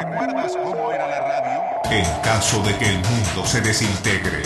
¿Recuerdas cómo era la radio? En caso de que el mundo se desintegre.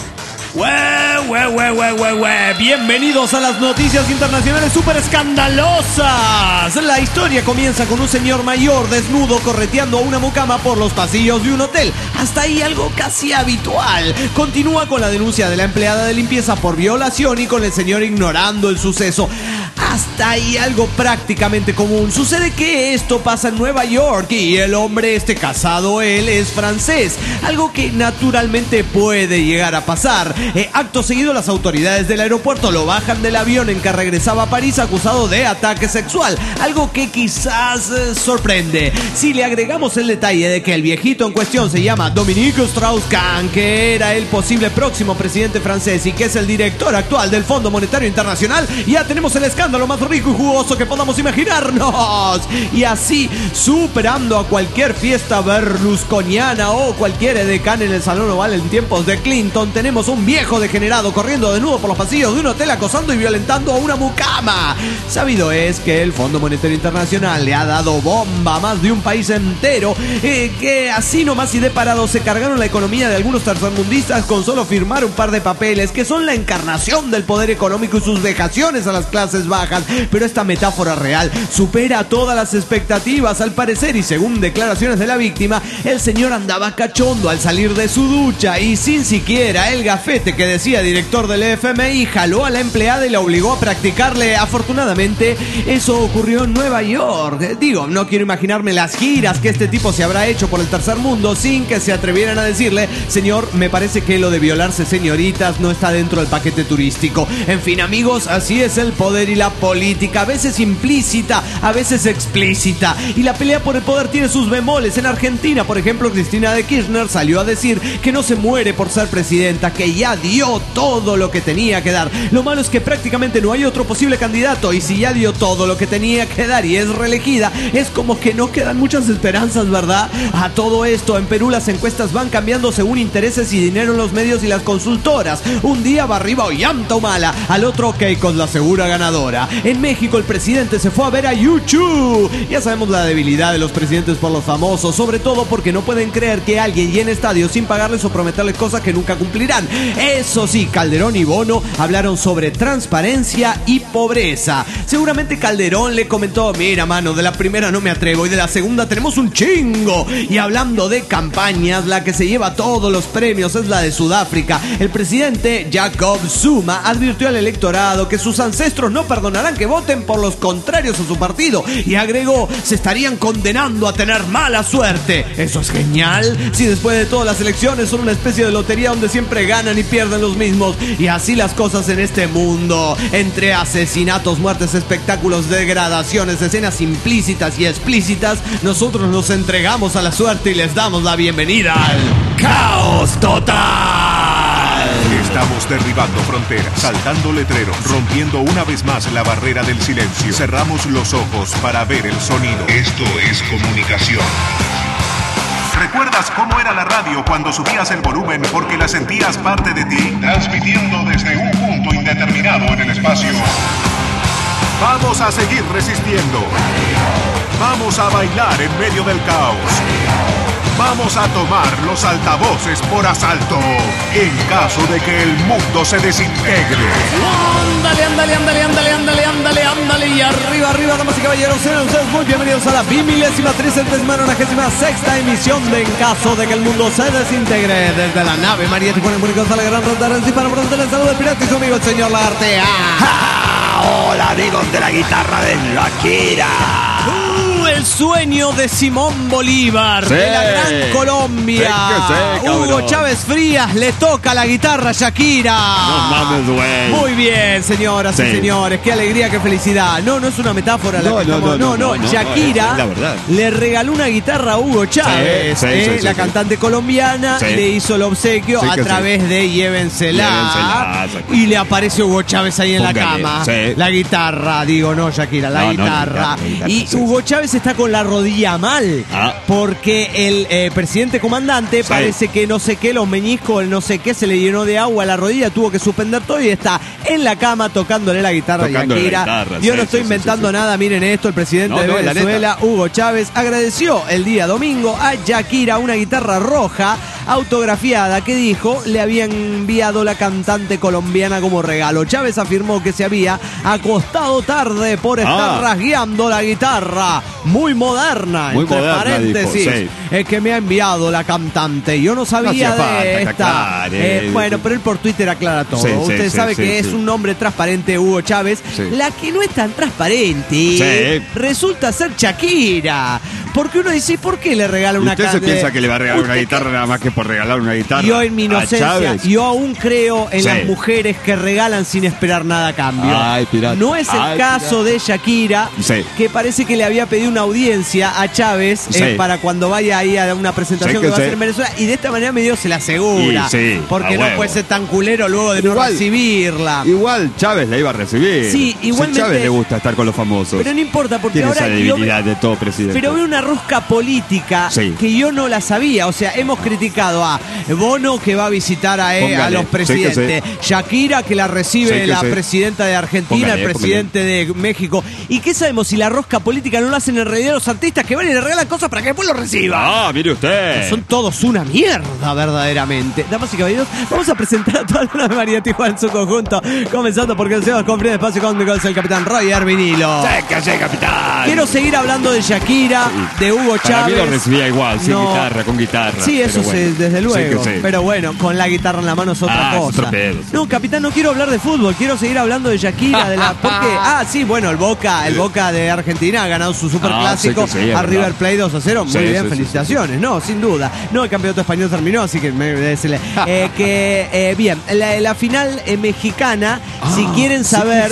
Bienvenidos a las noticias internacionales súper escandalosas. La historia comienza con un señor mayor desnudo correteando a una mucama por los pasillos de un hotel. Hasta ahí algo casi habitual. Continúa con la denuncia de la empleada de limpieza por violación y con el señor ignorando el suceso. Hasta ahí algo prácticamente común. Sucede que esto pasa en Nueva York y el hombre casado, él es francés. Algo que naturalmente puede llegar a pasar. Acto seguido, las autoridades del aeropuerto lo bajan del avión en que regresaba a París acusado de ataque sexual. Algo que quizás sorprende. Si le agregamos el detalle de que el viejito en cuestión se llama Dominique Strauss-Kahn, que era el posible próximo presidente francés y que es el director actual del Fondo Monetario Internacional, ya tenemos el escándalo más rico y jugoso que podamos imaginarnos. Y así, superando a cualquier fiesta berlusconiana o cualquier edecán en el Salón Oval en tiempos de Clinton, tenemos un viejo degenerado corriendo desnudo por los pasillos de un hotel acosando y violentando a una mucama. Sabido es que el Fondo Monetario Internacional le ha dado bomba a más de un país entero, que así nomás y de parado se cargaron la economía de algunos tercermundistas con solo firmar un par de papeles que son la encarnación del poder económico y sus vejaciones a las clases bajas. Pero esta metáfora real supera todas las expectativas al parecer, y según declaraciones de la víctima, el señor andaba cachondo al salir de su ducha y sin siquiera el gafete que decía director del FMI jaló a la empleada y la obligó a practicarle. Afortunadamente eso ocurrió en Nueva York. Digo, no quiero imaginarme las giras que este tipo se habrá hecho por el tercer mundo sin que se atrevieran a decirle: señor, me parece que lo de violarse señoritas no está dentro del paquete turístico. En fin, amigos, así es el poder y la política, a veces implícita, a veces explícita, y la pelea por el poder tiene sus bemoles. En Argentina, por ejemplo, Cristina de Kirchner salió a decir que no se muere por ser presidenta, que ya dio todo lo que tenía que dar. Lo malo es que prácticamente no hay otro posible candidato, y si ya dio todo lo que tenía que dar y es reelegida, es como que no quedan muchas esperanzas, ¿verdad? A todo esto, en Perú las encuestas van cambiando según intereses y dinero en los medios y las consultoras. Un día va arriba Ollanta Humala, al otro Keiko es la segura ganadora. En México el presidente se fue a ver a YouTube. Ya sabemos la debilidad de los presidentes por los famosos, sobre todo porque no pueden creer que alguien llene estadios sin pagarles o prometerles cosas que nunca cumplirán. Eso sí, Calderón y Bono hablaron sobre transparencia y pobreza. Seguramente Calderón le comentó: mira, mano, de la primera no me atrevo y de la segunda tenemos un chingo. Y hablando de campañas, la que se lleva todos los premios es la de Sudáfrica. El presidente Jacob Zuma advirtió al electorado que sus ancestros no perdonarán que voten por los contrarios a su partido, y agregó: se estarían condenando a tener mala suerte. Eso es genial. Si después de todas las elecciones son una especie de lotería donde siempre ganan y pierden los mismos, y así las cosas en este mundo, entre asesinatos, muertes, espectáculos, degradaciones, escenas implícitas y explícitas, nosotros nos entregamos a la suerte y les damos la bienvenida al caos total. Estamos derribando fronteras, saltando letreros, rompiendo una vez más la barrera del silencio. Cerramos los ojos para ver el sonido. Esto es comunicación. ¿Recuerdas cómo era la radio cuando subías el volumen porque la sentías parte de ti? Transmitiendo desde un punto indeterminado en el espacio. Vamos a seguir resistiendo. Vamos a bailar en medio del caos. Vamos a tomar los altavoces por asalto en caso de que el mundo se desintegre. Ándale. Y arriba, damas y caballeros, sean ustedes muy bienvenidos a la 2396ª emisión de En caso de que el mundo se desintegre. Desde la nave María Tijuana, Mónicos a la gran ronda para pronto les saludo el pirata y su amigo el señor Lagartea. Hola, amigos de la guitarra de Shakira. El sueño de Simón Bolívar, de la gran Colombia. Hugo Chávez Frías le toca la guitarra a Shakira. No mames, güey. Muy bien, señoras y señores. Qué alegría, qué felicidad. No es una metáfora. No. Shakira la verdad le regaló una guitarra a Hugo Chávez. La cantante colombiana le hizo el obsequio a través de Llévensela. Y le aparece Hugo Chávez ahí en la cama. La guitarra, digo, no Shakira, la guitarra. Y Hugo Chávez Chávez está con la rodilla mal, porque el presidente comandante parece que no sé qué, los meñiscos, el no sé qué, se le llenó de agua a la rodilla, tuvo que suspender todo y está en la cama tocándole la guitarra a Shakira. Yo no estoy inventando nada, miren esto, el presidente de Venezuela, Hugo Chávez, agradeció el día domingo a Shakira una guitarra roja autografiada que dijo le habían enviado la cantante colombiana como regalo. Chávez afirmó que se había acostado tarde por estar rasgueando la guitarra, muy moderna, entre paréntesis, dijo, que me ha enviado la cantante. Yo no sabía de esta. Bueno, pero él por Twitter aclara todo. Usted sabe que es un hombre transparente, Hugo Chávez. La que no es tan transparente resulta ser Shakira. Porque uno dice, ¿por qué le regala una cantante? ¿Usted se piensa que le va a regalar una guitarra nada más que por regalar una guitarra? Yo en mi inocencia, yo aún creo en las mujeres que regalan sin esperar nada a cambio. No es el caso de Shakira, que parece que le había pedido una audiencia a Chávez para cuando vaya ahí a una presentación que va a hacer en Venezuela, y de esta manera medio se la asegura, porque no puede ser tan culero luego de no recibirla. Igual Chávez la iba a recibir. Sí, igualmente. A Chávez le gusta estar con los famosos. Pero no importa, porque tiene ahora esa debilidad de todo presidente. Pero veo una rosca política que yo no la sabía. O sea, hemos criticado a Bono, que va a visitar a los presidentes, Shakira, que la recibe la presidenta de Argentina, el presidente de México. ¿Y qué sabemos si la rosca política no la hacen en realidad los artistas que van y le regalan cosas para que después lo reciban? Mire usted. Son todos una mierda, verdaderamente. Damas y caballeros, vamos a presentar a toda la María Tijuana en su conjunto, comenzando porque el señor con Free Espacio Cósmico es el capitán Roger Vinilo. Capitán. Quiero seguir hablando de Shakira, de Hugo Chávez. Para mí lo recibía igual, sin guitarra, con guitarra. Sí, eso desde luego. Pero bueno, con la guitarra en la mano es otra cosa. No, capitán, no quiero hablar de fútbol, quiero seguir hablando de Shakira, ¿por qué? Bueno, el Boca de Argentina ha ganado su superclásico a River Plate 2-0. Muy bien, felicitaciones, sin duda. No, el campeonato español terminó, así que bien, la final mexicana, si quieren saber,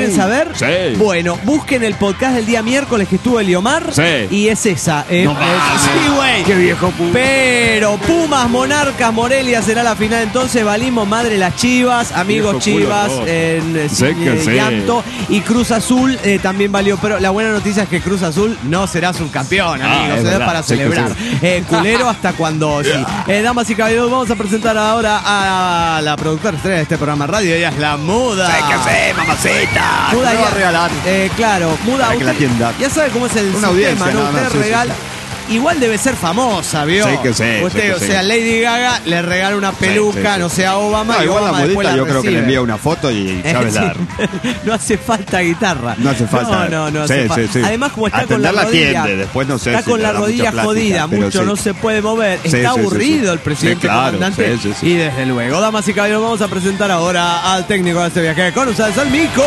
bueno, busquen el podcast del día miércoles que estuvo Eliomar, y es esa. Sí, güey. Qué viejo Puma. Pero Pumas, Monarcas, Morelia será la final. Entonces valimos madre las Chivas, amigos Chivas, en llanto. Y Cruz Azul también valió. Pero la buena noticia es que Cruz Azul no será subcampeón, amigos. Se da para celebrar. Culero hasta cuando damas y caballeros, vamos a presentar ahora a la productora estrella de este programa radio. Ella es la Muda. Mamacita. Muda ya va a regalar. Claro, Muda. Para que la tienda. Ya sabe cómo es el una sistema, audiencia, ¿no? Usted regala. Igual debe ser famosa, ¿vio? Usted, o sea, Lady Gaga le regala una peluca, no sé, a Obama. No, igual Obama la modita yo creo que le envía una foto y Chávez la... No hace falta guitarra. No hace falta. No hace falta. Además, como está con la rodilla, después no sé está con la rodilla jodida, mucho no se puede mover. Está aburrido el presidente comandante. Y desde luego, damas y caballeros, vamos a presentar ahora al técnico de este viaje. Con ustedes, el Mico.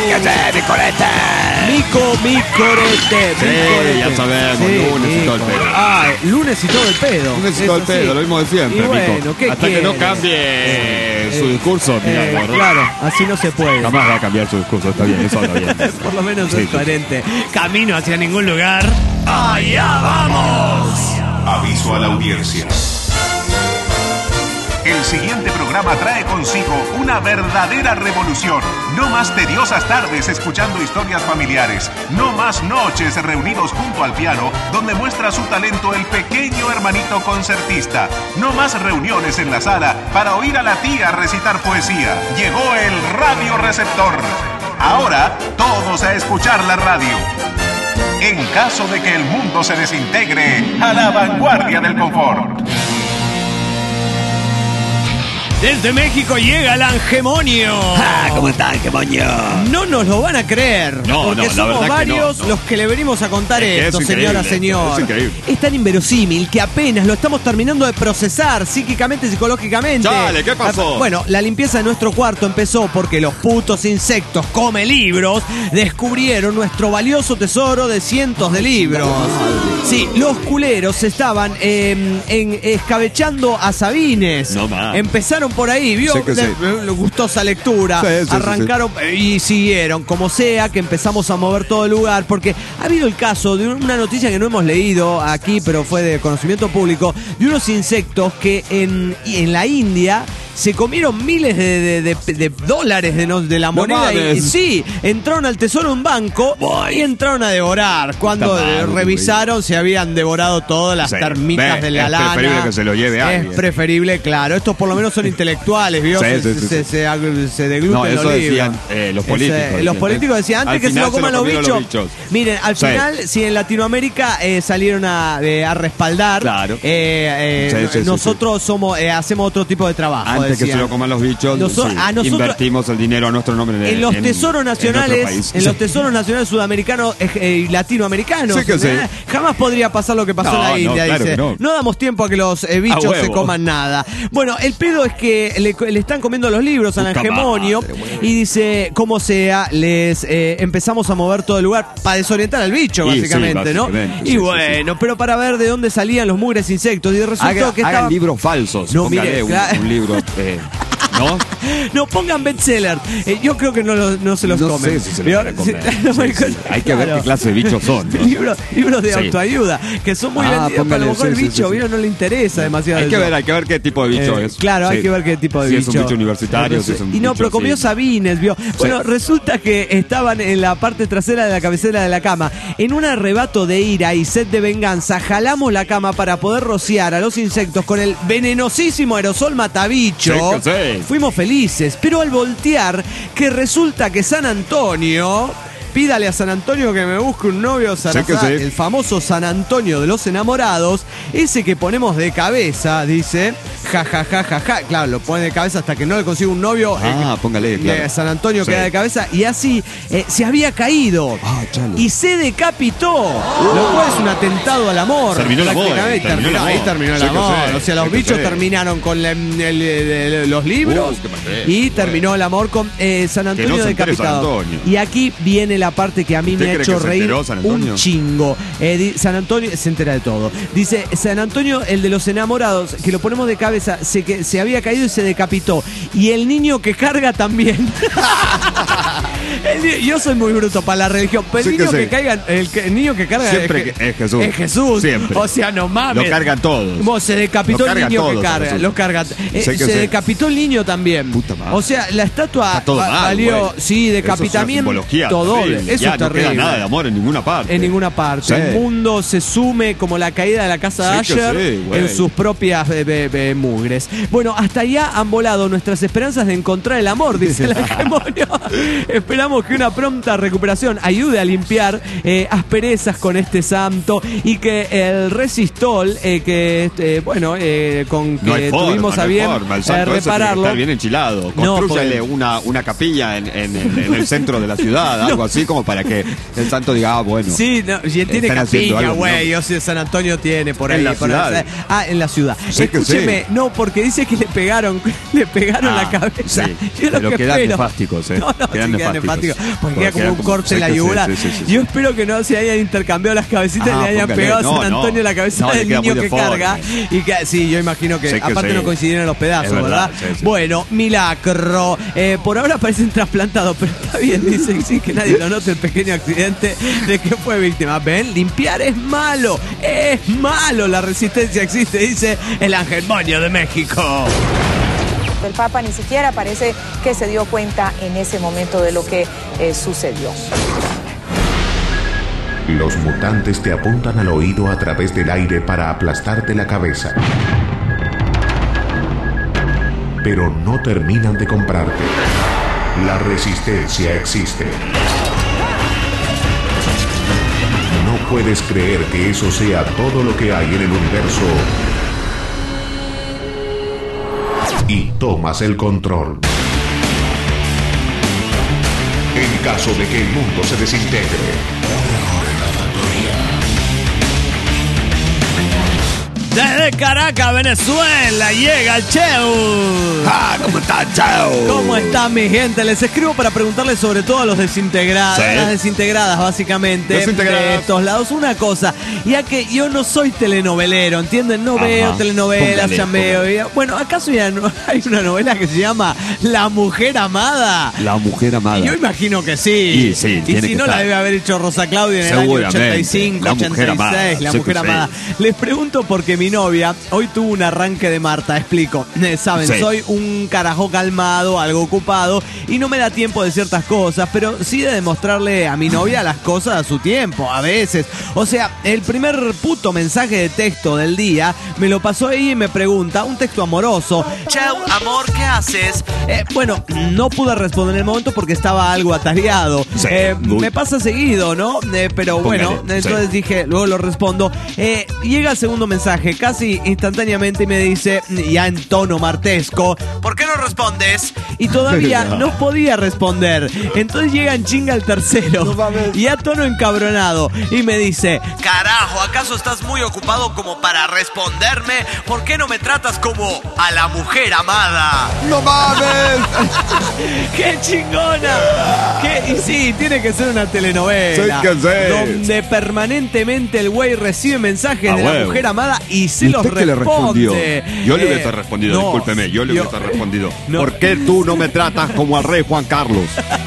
Micorete. Ya sabemos, lunes y todo el pedo. Lunes y todo el pedo. Lunes y todo el pedo, lo mismo de siempre, bueno, Mico. Hasta que no cambie su discurso, claro, así no se puede. Jamás va a cambiar su discurso, está bien, eso está bien. Por lo menos es coherente. Camino hacia ningún lugar. ¡Allá vamos! Aviso a la audiencia. El siguiente programa trae consigo una verdadera revolución. No más tediosas tardes escuchando historias familiares. No más noches reunidos junto al piano, donde muestra su talento el pequeño hermanito concertista. No más reuniones en la sala para oír a la tía recitar poesía. Llegó el radioreceptor. Ahora, todos a escuchar la radio. En caso de que el mundo se desintegre, a la vanguardia del confort. Desde México llega el Angemonio. ¿Cómo está Angemonio? No nos lo van a creer. Porque somos varios los que le venimos a contar esto, señora, señor. Es increíble. Es tan inverosímil que apenas lo estamos terminando de procesar psíquicamente, psicológicamente. Dale, ¿qué pasó? Bueno, la limpieza de nuestro cuarto empezó porque los putos insectos come libros descubrieron nuestro valioso tesoro de cientos de libros. Sí, los culeros estaban escabechando a Sabines. Empezaron por ahí, ¿vio? Le gustó esa lectura. Arrancaron y siguieron, como sea, que empezamos a mover todo el lugar, porque ha habido el caso de una noticia que no hemos leído aquí, pero fue de conocimiento público, de unos insectos que en la India se comieron miles de dólares de la moneda. Y sí, entraron al tesoro de un banco y entraron a devorar. Cuando revisaron, se habían devorado todas las termitas de la lana. Es preferible que se lo lleve alguien. Es preferible, claro. Estos por lo menos son intelectuales, ¿vio? Se degluten los libros. Los políticos. Los políticos decían antes que se lo coman los bichos. Miren, al final, si en Latinoamérica salieron a respaldar, claro. Nosotros hacemos otro tipo de trabajo. Antes que se lo coman los bichos, nosotros invertimos el dinero a nuestro nombre en los tesoros nacionales, en los tesoros nacionales sudamericanos y latinoamericanos. Jamás podría pasar lo que pasó en la India. Claro dice, no damos tiempo a que los bichos se coman nada. Bueno, el pedo es que le están comiendo los libros al hegemonio y dice, como sea, les empezamos a mover todo el lugar para desorientar al bicho, básicamente, ¿no? Y bueno, pero para ver de dónde salían los mugres insectos. Y resultó que hagan libros falsos. No, mire, un libro... ¿No? No pongan bestseller. Yo creo que no se los comen. No sé si se los comen. Hay que ver qué clase de bichos son, ¿no? Libros de autoayuda que son muy vendidos, pero a lo mejor el bicho no le interesa demasiado. Hay que ver qué tipo de bicho es. Claro, hay que ver qué tipo de bicho. Si es un bicho universitario, si es un bicho, pero comió Sabines, ¿vio? Bueno, resulta que estaban en la parte trasera de la cabecera de la cama. En un arrebato de ira y sed de venganza, jalamos la cama para poder rociar a los insectos con el venenosísimo aerosol matabicho. Fuimos felices, pero al voltear, que resulta que San Antonio... Pídale a San Antonio que me busque un novio, el famoso San Antonio de los enamorados, ese que ponemos de cabeza, dice, ja, ja, ja, ja, ja. Claro, lo pone de cabeza hasta que no le consigue un novio. Póngale, claro. San Antonio queda de cabeza y así se había caído y se decapitó, lo cual es un atentado al amor. Terminó el amor. Ahí terminó el amor. O sea, los bichos terminaron con los libros y terminó el amor con San Antonio decapitado. Y aquí viene la parte que a mí me ha hecho reír un chingo. San Antonio se entera de todo. Dice, San Antonio, el de los enamorados, que lo ponemos de cabeza, se había caído y se decapitó. Y el niño que carga también. Yo soy muy bruto para la religión, pero el niño que carga siempre es Jesús. Es Jesús. Siempre. O sea, no mames. Lo cargan todos. Se decapitó el niño que carga. Lo carga. Se decapitó el niño también. Puta madre. O sea, la estatua valió. Sí, decapitamiento. Todo. Eso es terrible. No queda nada de amor en ninguna parte. En ninguna parte. El mundo se sume como la caída de la casa de Asher en sus propias mugres. Bueno, hasta allá han volado nuestras esperanzas de encontrar el amor, dice el hegemonio. Esperamos que una pronta recuperación ayude a limpiar asperezas con este santo y que el resistol, con que tuvimos a bien repararlo. Está bien enchilado. Constrúyale una capilla en el centro de la ciudad, algo así como para que el santo diga, bueno. Sí, tiene capilla, güey. O sea, San Antonio tiene por ahí. En la ciudad. En la ciudad. Escúcheme, no, porque dice que le pegaron la cabeza. Sí, pero quedan nefásticos, quedan nefásticos. Porque queda como un corte en la yugular. Yo espero que no se hayan intercambiado las cabecitas y le hayan pegado a San Antonio la cabeza del niño que carga. Y que, sí, yo imagino que aparte no coincidieron los pedazos, ¿verdad? Bueno, milagro. Por ahora parecen trasplantados, pero está bien, dicen sí, que nadie lo note el pequeño accidente de que fue víctima. ¿Ven? Limpiar es malo. Es malo. La resistencia existe, dice el hegemonio de México. El Papa ni siquiera parece que se dio cuenta en ese momento de lo que sucedió. Los mutantes te apuntan al oído a través del aire para aplastarte la cabeza. Pero no terminan de comprarte. La resistencia existe. No puedes creer que eso sea todo lo que hay en el universo. Y tomas el control. En caso de que el mundo se desintegre. Desde Caracas, Venezuela, llega el Cheu. ¿Cómo está, Cheu? ¿Cómo está, mi gente? Les escribo para preguntarles sobre todo a los desintegrados, las desintegradas, básicamente, de estos lados. Una cosa, ya que yo no soy telenovelero, ¿entienden? No veo telenovelas, chambeo. Bueno, ¿acaso ya no hay una novela que se llama La Mujer Amada? La Mujer Amada. Yo imagino que sí. Y si no, la debe haber hecho Rosa Claudia en el año 85, 86, La Mujer Amada. Les pregunto porque mi mi novia hoy tuvo un arranque de Marta, explico. Saben, Sí. soy un carajo calmado, algo ocupado y no me da tiempo de ciertas cosas, pero sí de demostrarle a mi novia las cosas a su tiempo, a veces. O sea, el primer puto mensaje de texto del día me lo pasó ella y me pregunta, un texto amoroso. Chau, amor, ¿qué haces? Bueno, no pude responder en el momento porque estaba algo atareado. Sí, Me pasa seguido, ¿no? Pero bueno, Póngale, entonces sí. dije, luego lo respondo. Llega el segundo mensaje casi instantáneamente y me dice, ya en tono martesco, ¿por qué no respondes? Y todavía no podía responder. Entonces llega en chinga el tercero y a tono encabronado y me dice, carajo, ¿acaso estás muy ocupado como para responderme? ¿Por qué no me tratas como a la mujer amada? ¡No mames! ¡Qué chingona! ¿Qué? Y sí, tiene que ser una telenovela. Sí que sí. Donde permanentemente el güey recibe mensajes A de la huevo. mujer amada y se ¿Y los usted qué le respondió? responde. Yo le hubiese respondido, no, discúlpeme, yo le hubiese respondido. no. ¿Por qué tú no me tratas como al rey Juan Carlos?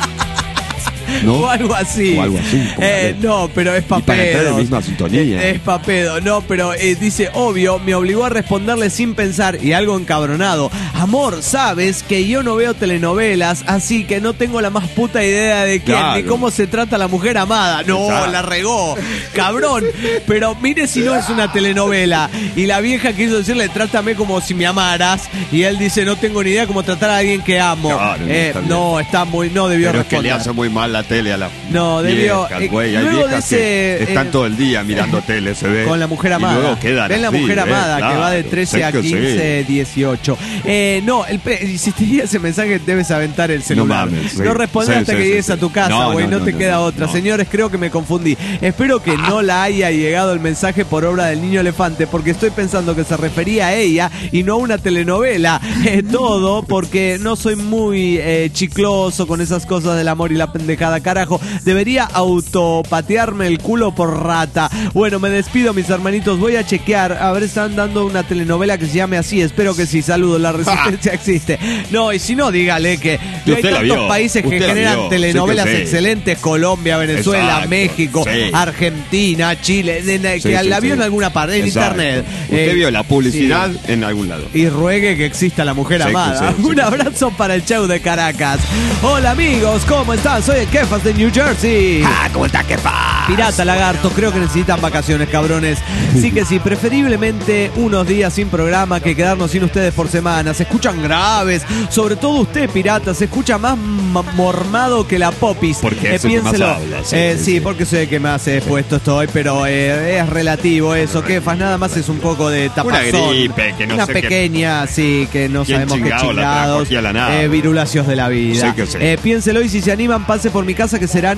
¿No? O algo así. O algo así, póngale. No, pero es Y para entrar papedo. en misma sintonía. Es papedo. No, pero dice, obvio, me obligó a responderle sin pensar y algo encabronado. Amor, sabes que yo no veo telenovelas, así que no tengo la más puta idea de quién, Claro. ni cómo se trata la mujer amada. No, Exacto. la regó. Cabrón. Pero mire si no es una telenovela. Y la vieja quiso decirle, trátame como si me amaras. Y él dice, no tengo ni idea cómo tratar a alguien que amo. Claro, No, está muy, no debió Pero es que le responder. hace muy mal la tele a la No, debió. viejas, güey. Hay Luego de viejas ese, que están todo el día mirando tele, se ve. con la mujer Y amada. luego quedan Ven la así, mujer amada, que va de claro, 13 sé a que 15, 18. No, si te llega ese mensaje, debes aventar el celular. No mames, sí. No respondes Sí, hasta sí, que sí, llegues sí. a tu casa, No, güey. no, No te no, queda no, otra. no. Señores, creo que me confundí. Espero que no la haya llegado el mensaje por obra del niño elefante, porque estoy pensando que se refería a ella y no a una telenovela. Todo porque no soy muy chicloso con esas cosas del amor y la pendejada. Carajo, debería autopatearme el culo por rata. Bueno, me despido, mis hermanitos. Voy a chequear. A ver, están dando una telenovela que se llame así. Espero que sí. Saludos, la resistencia existe. No, y si no, dígale que hay usted la tantos vio, países que usted la generan vio, telenovelas sí que sí. excelentes. Colombia, Venezuela, Exacto, México, sí. Argentina, Chile. Que Sí, la sí, vio sí. en alguna parte, en Exacto. internet. Usted vio la publicidad sí. en algún lado. Y ruegue que exista la mujer Sí, amada. sí, sí, Un sí. abrazo para el show de Caracas. Hola amigos, ¿cómo están? Soy el Kefas de New Jersey. ¿Cómo está, qué pasa? Pirata, lagarto, creo que necesitan vacaciones, cabrones. Sí que sí, preferiblemente unos días sin programa que quedarnos sin ustedes por semana. Se escuchan graves, sobre todo usted, pirata, se escucha más mormado que la popis. Porque es el que más piénselo. habla, sí, Sí, sí. porque soy el que más expuesto estoy, pero es relativo eso. Kefas, nada más es un poco de tapazón. gripe, que no Una sé qué- pequeña, sí, que no ¿Quién sabemos qué chingado la trajo chingados. aquí a la nada? Virulacios de la vida. Sí que sí. Piénselo y si se animan, pase por mi casa que serán,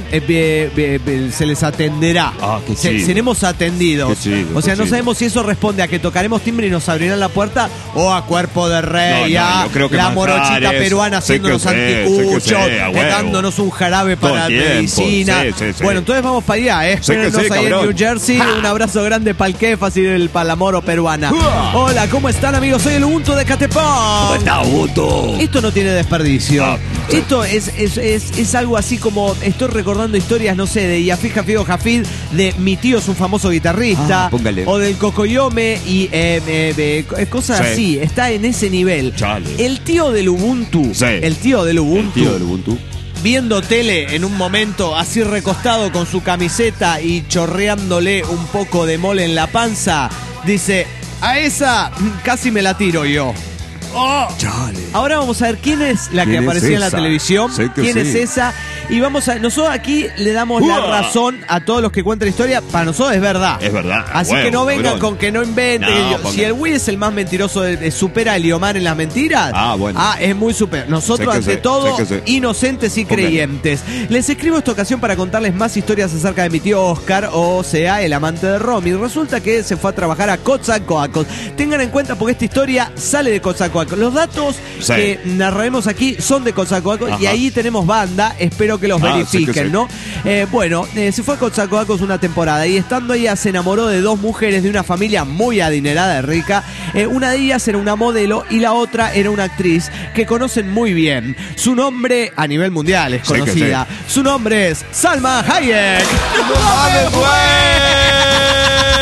se les atenderá. Ah, qué chido. Seremos atendidos. Qué chido, O sea, qué no chido. sabemos si eso responde a que tocaremos timbre y nos abrirán la puerta o a cuerpo de rey, No, no, a yo creo que la manjares, morochita peruana sé que haciéndonos sé, anticuchos, sé que sé, a huevo. dándonos un jarabe Todo para el la tiempo, medicina. sí, sí, sí. Bueno, entonces vamos para allá, Sé que Espérenos sí, ahí en cabrón. New Jersey. Un abrazo grande para el Kefas y para la moro peruana. ¡Uah! Hola, ¿cómo están, amigos? Soy el Ubuntu de Catepón. Auto? Esto no tiene desperdicio. Ah, sí. Esto es algo así como, estoy recordando historias, no sé, de Yafid Hafid Hafid, de mi tío es un famoso guitarrista, Ah, póngale. o del Cocoyome y cosas Sí. así. Está en ese nivel. Chale. El tío del Ubuntu, Sí. el tío del Ubuntu, Tío del Ubuntu. viendo tele en un momento así recostado con su camiseta y chorreándole un poco de mole en la panza, dice, a esa casi me la tiro yo. ¡Oh! Chale. Ahora vamos a ver quién es la que ¿Quién es aparecía en la esa? televisión, Sé que quién sí. es esa, y vamos a, nosotros aquí le damos la ¡Uah! razón a todos los que cuentan la historia, para nosotros es verdad. Es verdad, Así huevo, que no vengan cabrón. con que no inventen. No, Si pongan. el güey es el más mentiroso, supera a Eliomar en las mentiras. Ah, bueno. Es muy superior. Nosotros Sé que ante sé, todo, sé que sé. inocentes y Póngale. creyentes. Les escribo esta ocasión para contarles más historias acerca de mi tío Oscar, o sea, el amante de Romy. Resulta que se fue a trabajar a Coatzacoalcos. Tengan en cuenta porque esta historia sale de Coatzacoalcos. Los datos Sí. que narraremos aquí son de Coatzacoalcos y Ajá. ahí tenemos banda. Espero que los Ah, verifiquen, sí que sí. ¿no? Se fue a Coatzacoalcos una temporada y estando ella se enamoró de dos mujeres de una familia muy adinerada y rica. Una de ellas era una modelo y la otra era una actriz que conocen muy bien. Su nombre a nivel mundial es Sí que conocida. Su nombre es Salma Hayek. ¡No mames, güey!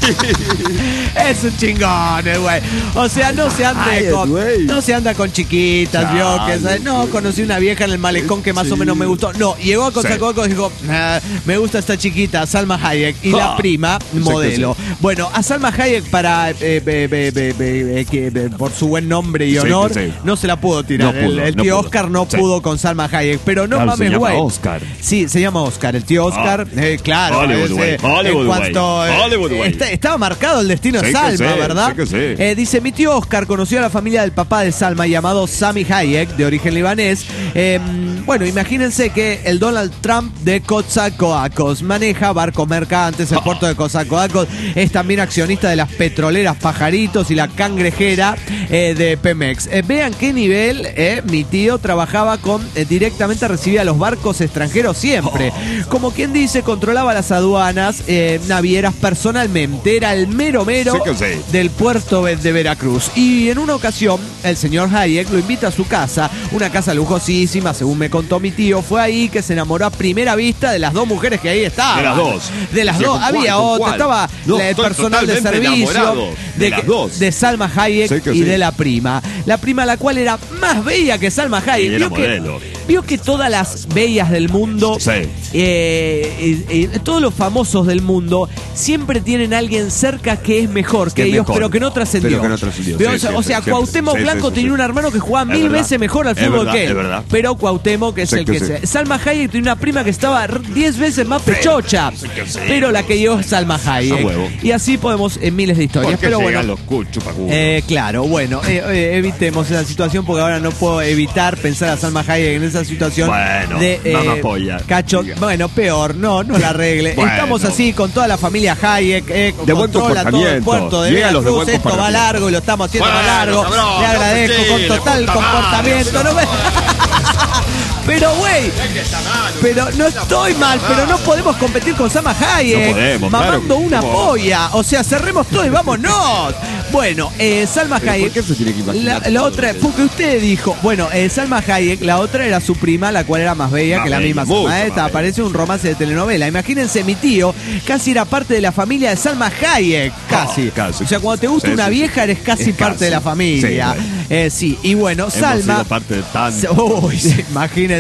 Es un chingón, güey. O sea, no se anda con chiquitas, yo que ¿sabes? No, conocí una vieja en el malecón que más o menos me gustó. No, llegó a Coatzacoalcos y dijo, me gusta esta chiquita, Salma Hayek, y la prima, modelo. Bueno, a Salma Hayek por su buen nombre y honor, no se la pudo tirar. El tío Oscar no pudo con Salma Hayek, pero no mames, güey. Oscar. Sí, se llama Oscar. El tío Oscar, claro. Hollywood, estaba marcado el destino de Salma, ¿verdad? Dice, mi tío Oscar conoció a la familia del papá de Salma, llamado Sami Hayek, de origen libanés. Bueno, imagínense que el Donald Trump de Coatzacoalcos maneja barcos mercantes, el puerto de Coatzacoalcos, es también accionista de las petroleras Pajaritos y la cangrejera de Pemex. Vean qué nivel mi tío trabajaba directamente recibía a los barcos extranjeros siempre. Como quien dice, controlaba las aduanas navieras personalmente, era el mero del puerto de Veracruz. Y en una ocasión, el señor Hayek lo invita a su casa, una casa lujosísima, según me contó mi tío. Fue ahí que se enamoró a primera vista de las dos mujeres que ahí estaban. De las dos. Había otra, estaba el personal de servicio de Salma Hayek y de la prima. La prima, la cual era más bella que Salma Hayek. Vio que todas las bellas del mundo, todos los famosos del mundo, siempre tienen a alguien cerca que es mejor que ellos, pero que no trascendió. O sea, Cuauhtémoc Blanco tenía un hermano que jugaba 1000 veces mejor al fútbol que él. Pero Cuauhtémoc es el que se... Salma Hayek tenía una prima que estaba 10 veces más pechocha, pero la que llevó Salma Hayek. Y así podemos en miles de historias. Pero bueno, los claro, bueno, evitemos esa situación porque ahora no puedo evitar pensar a Salma Hayek en esa situación de bueno, peor, no la arregle. Estamos así con toda la familia Hayek, de buen todo el puerto de Veracruz. Esto va largo y lo estamos haciendo más largo. Le agradezco con total comportamiento. Pero, güey, pero no estoy mal, pero no podemos competir con Salma Hayek mamando una polla. O sea, cerremos todo y vámonos. Bueno, Salma Hayek. ¿Por qué se tiene que imaginar? La otra, porque usted dijo, bueno, Salma Hayek, la otra era su prima, la cual era más bella que la misma Salma. Esta parece un romance de telenovela. Imagínense, mi tío casi era parte de la familia de Salma Hayek. Casi. O sea, cuando te gusta una vieja, eres casi parte de la familia. Sí, y bueno, Salma. Sido parte de tanto. Uy, imagínense.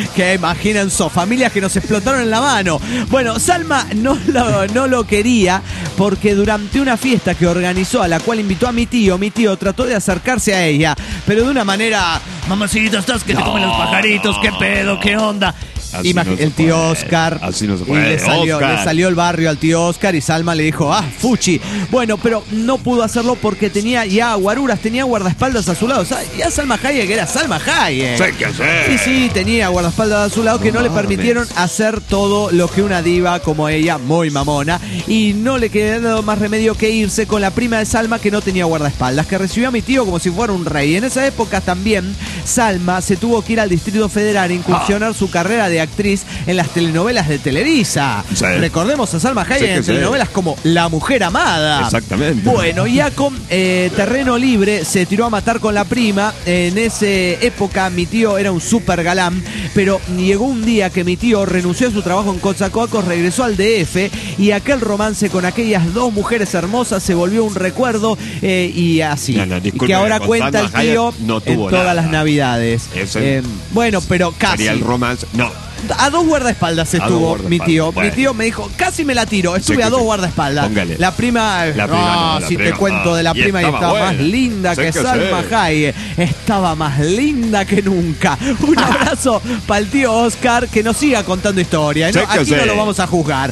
Familias que nos explotaron en la mano. Bueno, Salma no lo quería porque durante una fiesta que organizó, a la cual invitó a mi tío trató de acercarse a ella, pero de una manera, mamacita, estás que te comen los pajaritos, qué pedo, qué onda. El tío Oscar. Así no se puede. Y le salió el barrio al tío Oscar y Salma le dijo, fuchi. Bueno, pero no pudo hacerlo porque tenía ya guaruras, tenía guardaespaldas a su lado. O sea, ya Salma Hayek era Salma Hayek. Sí, tenía guardaespaldas a su lado que no le permitieron hacer todo lo que una diva como ella, muy mamona, y no le quedó más remedio que irse con la prima de Salma que no tenía guardaespaldas, que recibió a mi tío como si fuera un rey. En esa época también Salma se tuvo que ir al Distrito Federal a incursionar su carrera de actriz en las telenovelas de Televisa. Recordemos a Salma Hayek en telenovelas como La Mujer Amada. Exactamente. Bueno, ya con terreno libre se tiró a matar con la prima. En esa época mi tío era un súper galán, pero llegó un día que mi tío renunció a su trabajo en Coatzacoalcos, regresó al DF y aquel romance con aquellas dos mujeres hermosas se volvió un recuerdo y así. Disculpe, y que ahora cuenta el tío en todas las navidades. Bueno, pero casi. Sería el romance. No. A dos guardaespaldas estuvo mi tío. Bueno. Mi tío me dijo, casi me la tiro. Estuve a dos guardaespaldas. Póngale. La prima, te cuento de la prima y estaba más linda que Salma Hayek. Estaba más linda que nunca. Un abrazo para el tío Oscar, que nos siga contando historias. Aquí no lo vamos a juzgar.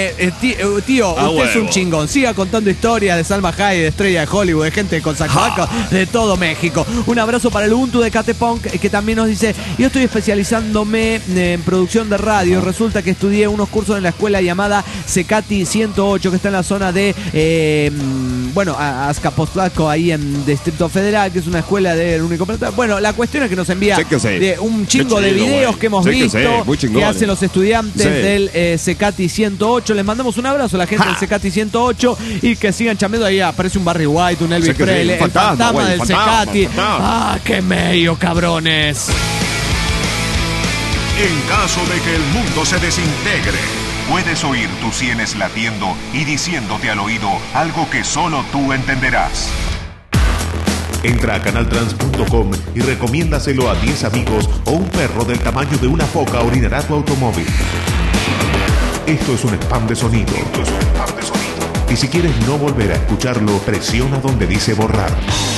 Tío, usted es un chingón. Siga contando historias de Salma Hayek, de estrella de Hollywood, de gente de Coatzacoalcos, de todo México. Un abrazo para el Ubuntu de Catepunk, que también nos dice, yo estoy especializándome en producción de radio. Resulta que estudié unos cursos en la escuela llamada Secati 108, que está en la zona de Azcapotzalco, ahí en Distrito Federal, que es una escuela del único. Bueno, la cuestión es que nos envía un chingo de videos que hemos visto que hacen los estudiantes del Secati 108. Les mandamos un abrazo a la gente del Secati 108 y que sigan chambeando. Ahí aparece un Barry White, un Elvis Presley, el fantasma del Secati. ¡Qué medio, cabrones! En caso de que el mundo se desintegre, puedes oír tus sienes latiendo y diciéndote al oído algo que solo tú entenderás. Entra a canaltrans.com y recomiéndaselo a 10 amigos o un perro del tamaño de una foca orinará tu automóvil. Esto es un spam de sonido. Y si quieres no volver a escucharlo, presiona donde dice borrar.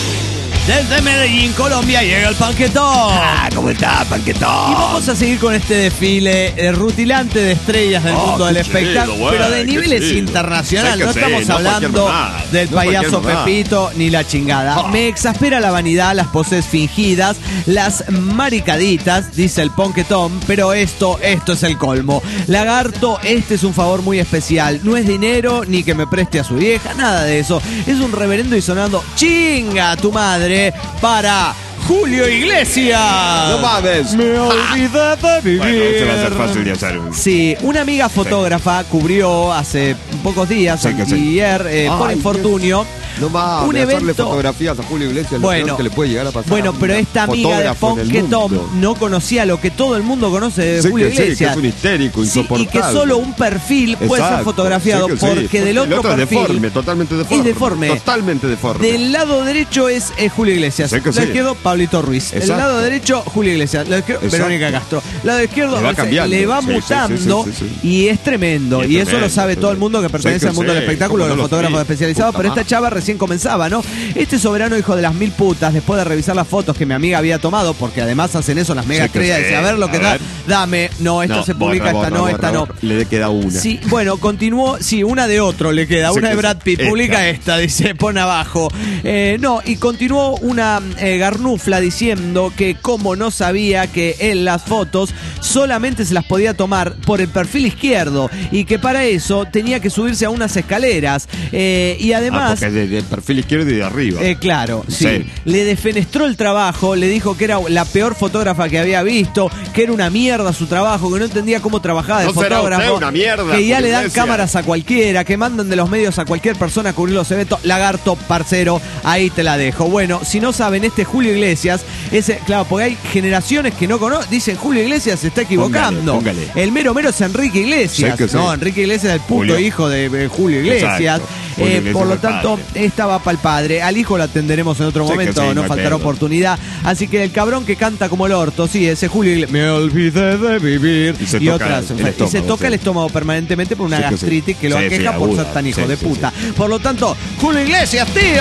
Desde Medellín, Colombia, llega el Panquetón. ¿Cómo está, Panquetón? Y vamos a seguir con este desfile rutilante de estrellas del mundo del espectáculo, pero de niveles internacionales. No estamos hablando del payaso Pepito ni la chingada. Me exaspera la vanidad, las poses fingidas, las maricaditas, dice el Panquetón, pero esto es el colmo. Lagarto, este es un favor muy especial. No es dinero ni que me preste a su vieja, nada de eso. Es un reverendo y sonando chinga a tu madre para Julio Iglesias. No mames. Me olvidé de vivir. Bueno, se va a hacer fácil de hacer. Sí, una amiga fotógrafa cubrió hace pocos días, ayer, por infortunio, no mames, un hacerle evento. Fotografías a Julio Iglesias, Bueno, lo peor que le puede llegar a pasar. Bueno, pero esta amiga de Panquetón no conocía lo que todo el mundo conoce de Julio Iglesias. Sí, que es un histérico, insoportable. Y que solo un perfil puede ser fotografiado, porque del otro perfil es deforme, totalmente deforme. Es deforme. Totalmente deforme. Del lado derecho es Julio Iglesias. Del lado izquierdo, Pablito Ruiz. Del lado derecho, Julio Iglesias. Del lado izquierdo, Verónica Castro. Lado izquierdo, le va mutando y es tremendo. Y eso lo sabe todo el mundo que pertenece al mundo del espectáculo, los fotógrafos especializados. Pero esta chava recién comenzaba, ¿no? Este soberano hijo de las 1000 putas, después de revisar las fotos que mi amiga había tomado, porque además hacen eso las mega estrellas, dice, a ver lo que da, dame, no, esta se publica, esta no, esta no. Le queda una. Sí, bueno, continuó, sí, una de otro le queda, una de Brad Pitt, publica esta, dice, pone abajo. No, y continuó una garnufla diciendo que como no sabía que él las fotos solamente se las podía tomar por el perfil izquierdo y que para eso tenía que subirse a unas escaleras y además... porque del perfil izquierdo y de arriba. Claro, sí. Le defenestró el trabajo, le dijo que era la peor fotógrafa que había visto, que era una mierda su trabajo, que no entendía cómo trabajaba de fotógrafo, una mierda, que ya le dan cámaras a cualquiera, que mandan de los medios a cualquier persona a cubrir los eventos. Lagarto, parcero, ahí te la dejo. Bueno, si no saben, Julio Iglesias, claro, porque hay generaciones que no conocen, dicen Julio Iglesias se está equivocando. Póngale. El mero es Enrique Iglesias. No, Enrique Iglesias es el puto hijo de Julio Iglesias. Por lo tanto, esta va para el padre. Al hijo lo atenderemos en otro momento, no faltará oportunidad. Así que el cabrón que canta como el orto, sí, ese Julio Iglesias, me olvidé de vivir. Y otras. Y se toca el estómago permanentemente por una gastritis que lo aqueja por ser tan hijo de puta. Por lo tanto, Julio Iglesias, tío,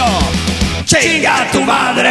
¡chinga a tu madre!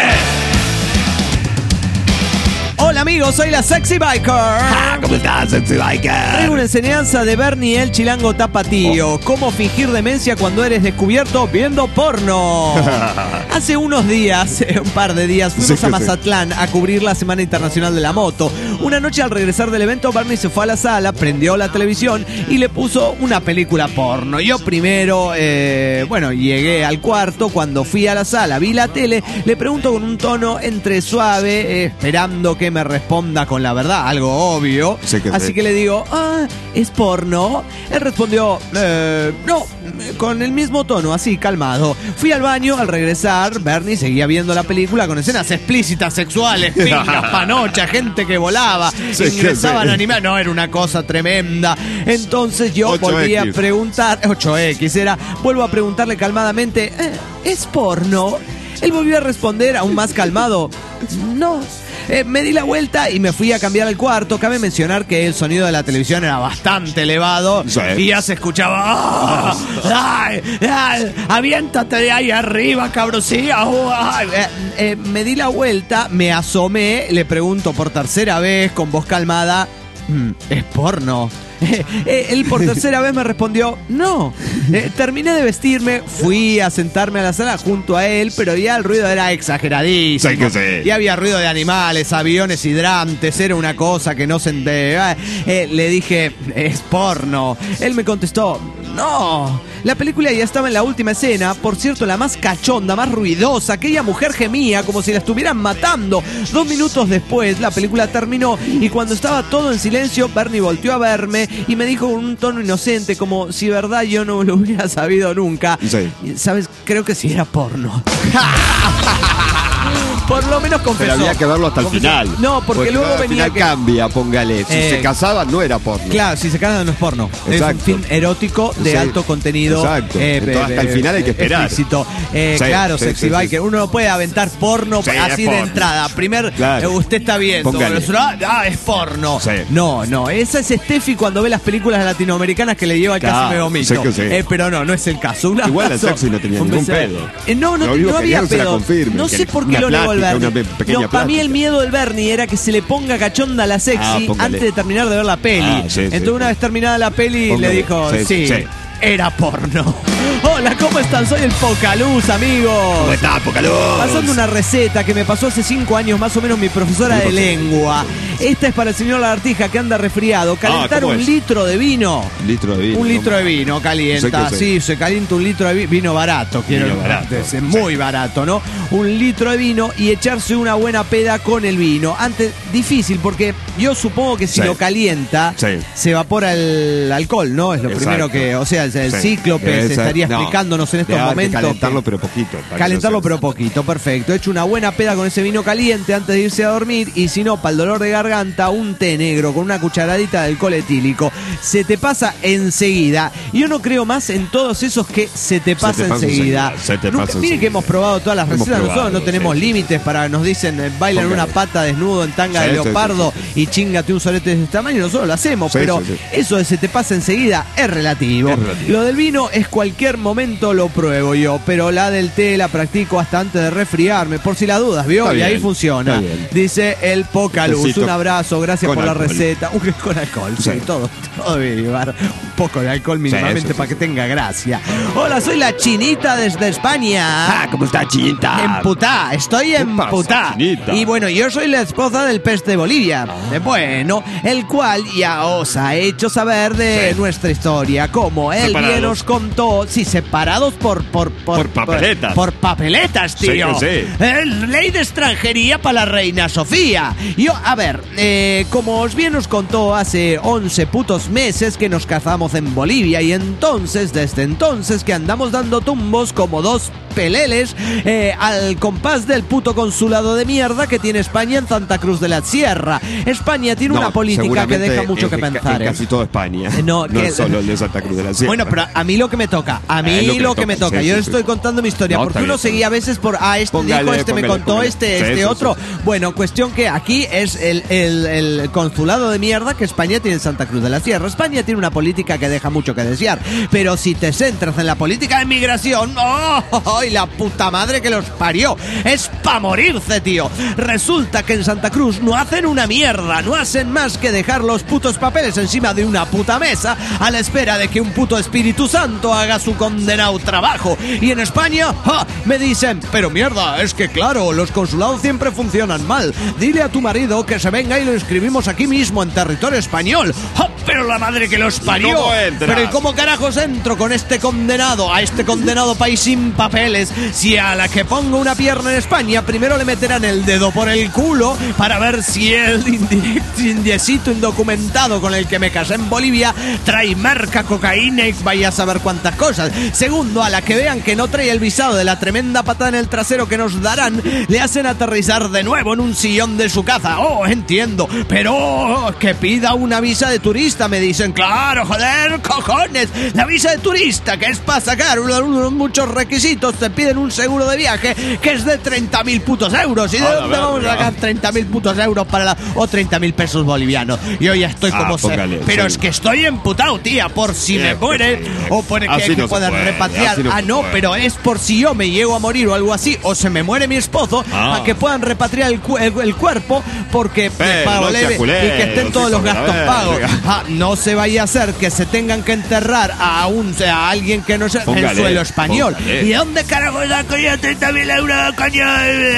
Hola amigos, soy la Sexy Biker. ¿Cómo estás, Sexy Biker? Traigo una enseñanza de Bernie el Chilango Tapatío. Cómo fingir demencia cuando eres descubierto viendo porno. Hace unos días, un par de días, fuimos a Mazatlán a cubrir la Semana Internacional de la Moto. Una noche al regresar del evento, Bernie se fue a la sala, prendió la televisión y le puso una película porno. Yo primero, llegué al cuarto, cuando fui a la sala, vi la tele, le pregunto con un tono entre suave, esperando que me responda con la verdad, algo obvio. Así que le digo, ¿es porno? Él respondió, no, con el mismo tono, así, calmado. Fui al baño, al regresar, Bernie seguía viendo la película con escenas explícitas, sexuales, pingas, panocha, gente que volaba, ingresaban animales. No, era una cosa tremenda. Entonces yo volví a preguntar, 8X era, vuelvo a preguntarle calmadamente, ¿es porno? Él volvió a responder aún más calmado, no. Me di la vuelta y me fui a cambiar el cuarto. Cabe mencionar que el sonido de la televisión era bastante elevado y ya se escuchaba aviéntate de ahí arriba, cabroncilla. Me di la vuelta, me asomé, le pregunto por tercera vez con voz calmada, ¿es porno? Él por tercera vez me respondió, no. Terminé de vestirme, fui a sentarme a la sala junto a él, pero ya el ruido era exageradísimo. Y había ruido de animales, aviones hidrantes, era una cosa que no se entendía. Le dije, es porno. Él me contestó, no. La película ya estaba en la última escena, por cierto, la más cachonda, más ruidosa. Aquella mujer gemía como si la estuvieran matando. 2 minutos después, la película terminó y cuando estaba todo en silencio, Bernie volteó a verme y me dijo con un tono inocente, como si verdad yo no lo hubiera sabido nunca. ¿Sabes? Creo que sí era porno. Por lo menos confesó. Pero había que verlo hasta el final. No, porque luego al venía final que... cambia, póngale. Si se casaba, no era porno. Claro, si se casan no es porno. Exacto. Es un film erótico de alto contenido. Exacto. Entonces, hasta el final hay que esperar. Explícito. Sí, Sexy Biker. Uno no puede aventar porno así de entrada. Primero, usted está viendo. Es porno. Sí. No. Esa es Steffi cuando ve las películas latinoamericanas que le lleva casi me vomito. Pero no es el caso. Igual la Sexy no tenía ningún pedo. No había pedo. No sé por qué lo negó el Bernie. No, para mí el miedo del Bernie era que se le ponga cachonda a la Sexy antes de terminar de ver la peli. Entonces una vez terminada la peli le dijo, sí. Era porno. Hola, ¿cómo están? Soy el Pocaluz, amigos. ¿Cómo estás, Pocaluz? Pasando una receta que me pasó hace 5 años más o menos mi profesora de lengua. Esta es para el señor Lagartija que anda resfriado. Calentar un litro de vino. Un litro de vino calienta. Sí, se calienta un litro de vino barato. Es muy barato, ¿no? Un litro de vino y echarse una buena peda con el vino. Antes, difícil, porque yo supongo que si lo calienta, se evapora el alcohol, ¿no? Es lo primero que... O sea, el cíclope se estaría explicándonos en estos momentos. Calentarlo pero poquito. Calentarlo pero poquito, perfecto. He hecho una buena peda con ese vino caliente antes de irse a dormir y si no, para el dolor de garganta, un té negro con una cucharadita de alcohol etílico. Se te pasa enseguida. Yo no creo más en todos esos que se te pasa enseguida. Mire que hemos probado todas las recetas. Nosotros no tenemos límites para, nos dicen, bailan una pata desnudo en tanga de leopardo y chingate un solete de ese tamaño. Nosotros lo hacemos, pero eso de se te pasa enseguida es relativo. Lo del vino es cualquier momento lo pruebo yo, pero la del té la practico hasta antes de resfriarme, por si las dudas, ¿vio? Y ahí funciona. Dice el Pocaluz. Un abrazo, gracias por la receta. Con alcohol, todo debe llevar un poco de alcohol mínimamente para que tenga gracia. Hola, soy la Chinita desde España. ¿Cómo está, Chinita? Estoy emputá. Y bueno, yo soy la esposa del pez de Bolivia. Bueno, el cual ya os ha hecho saber de nuestra historia, como él bien nos contó, separados por papeletas. Por papeletas, tío. Ley de extranjería para la reina Sofía. Yo, a ver, como bien nos contó hace 11 putos meses que nos casamos en Bolivia y entonces, desde entonces que andamos dando tumbos como dos peleles al compás del puto consulado de mierda que tiene España en Santa Cruz de la Sierra. España tiene una política que deja mucho que pensar. Casi toda España. No es solo el de Santa Cruz de la Sierra. Bueno, pero a mí lo que me toca. Lo que me toca. Yo estoy contando mi historia. Porque uno seguía a veces por este dijo, me contó, otro. Bueno, cuestión que aquí es el consulado de mierda que España tiene en Santa Cruz de la Sierra. España tiene una política que deja mucho que desear. Pero si te centras en la política de migración, ¡ay, la puta madre que los parió! Es pa' morirse, tío. Resulta que en Santa Cruz no hacen una mierda. No hacen más que dejar los putos papeles encima de una puta mesa a la espera de que un puto Espíritu Santo haga su condenado trabajo. Y en España, me dicen, pero mierda, es que claro, los consulados siempre funcionan mal. Dile a tu marido que se venga y lo inscribimos aquí mismo en territorio español. Pero la madre que los parió. Pero ¿y cómo carajos entro con este condenado, a este condenado país sin papeles, si a la que pongo una pierna en España primero le meterán el dedo por el culo para ver si el indiecito indocumentado con el que me casé en Bolivia trae marca, cocaína y vaya a saber cuántas cosas? Segundo, a la que vean que no trae el visado de la tremenda patada en el trasero que nos darán, le hacen aterrizar de nuevo en un sillón de su casa. Entiendo, pero que pida una visa de turista, me dicen. Claro, joder, cojones, la visa de turista, que es para sacar muchos requisitos, te piden un seguro de viaje que es de 30.000 putos euros. ¿Y de dónde vamos a sacar 30.000 putos euros o 30.000 pesos bolivianos? Yo ya estoy como sé. Pero es que estoy emputado, tía, por si me muere o por que puedan repatriar. Pero es por si yo me llego a morir o algo así, o se me muere mi esposo, para que puedan repatriar el cuerpo, porque y que estén todos los gastos pagos. No se vaya a hacer que se tengan que enterrar a alguien que no sea en el suelo español. ¿Y dónde carajo saco yo 30.000 euros, coño?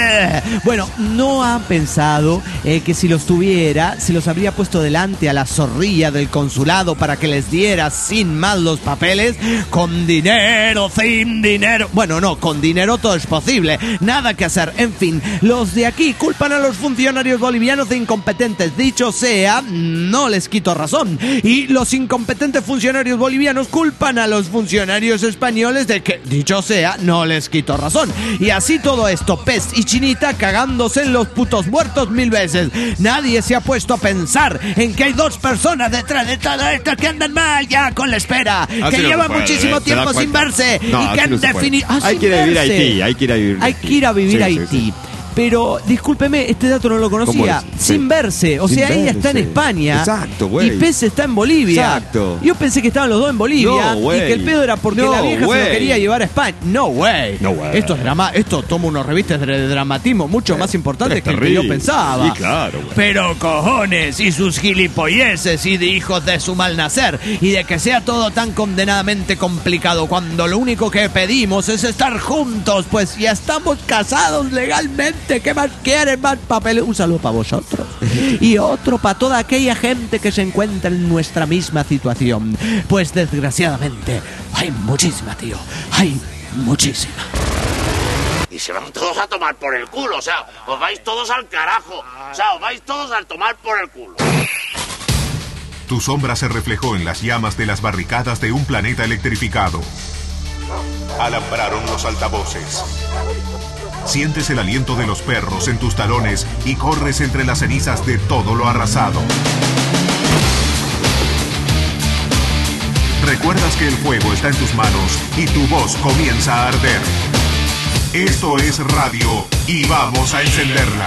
Bueno, no han pensado que si los tuviera, se los habría puesto delante a la zorrilla del consulado para que les diera sin más los papeles, con dinero, sin dinero. Bueno, no, con dinero todo es posible. Nada que hacer. En fin, los de aquí culpan a los funcionarios bolivianos de incompetentes. Dicho sea, no les quito razón. Y los incompetentes diferentes funcionarios bolivianos culpan a los funcionarios españoles de que, dicho sea, no les quitó razón. Y así todo esto, Pez y Chinita cagándose en los putos muertos 1000 veces. Nadie se ha puesto a pensar en que hay 2 personas detrás de todo esto que andan mal ya con la espera, que llevan muchísimo tiempo sin verse y que en definitiva... Hay que ir a vivir a Haití, hay que ir a vivir a Haití. Sí. Pero, discúlpeme, este dato no lo conocía. Sin verse. O sea, ella está en España. Exacto, güey. Y Pez está en Bolivia. Exacto. Yo pensé que estaban los dos en Bolivia. No, y que el pedo era porque la vieja se lo quería llevar a España. No, güey. Esto toma unos revistas de dramatismo mucho más importantes que el que yo pensaba. Sí, claro, güey. Pero cojones, y sus gilipolleces y de hijos de su mal nacer. Y de que sea todo tan condenadamente complicado cuando lo único que pedimos es estar juntos. Pues ya estamos casados legalmente. ¿Qué más quieren? Más papeles. Un saludo para vosotros. Y otro para toda aquella gente que se encuentra en nuestra misma situación. Pues desgraciadamente hay muchísima, tío. Hay muchísima. Y se van todos a tomar por el culo. O sea, os vais todos al carajo. O sea, os vais todos a tomar por el culo. Tu sombra se reflejó en las llamas de las barricadas de un planeta electrificado. Alambraron los altavoces. Sientes el aliento de los perros en tus talones y corres entre las cenizas de todo lo arrasado. Recuerdas que el fuego está en tus manos y tu voz comienza a arder. Esto es radio y vamos a encenderla.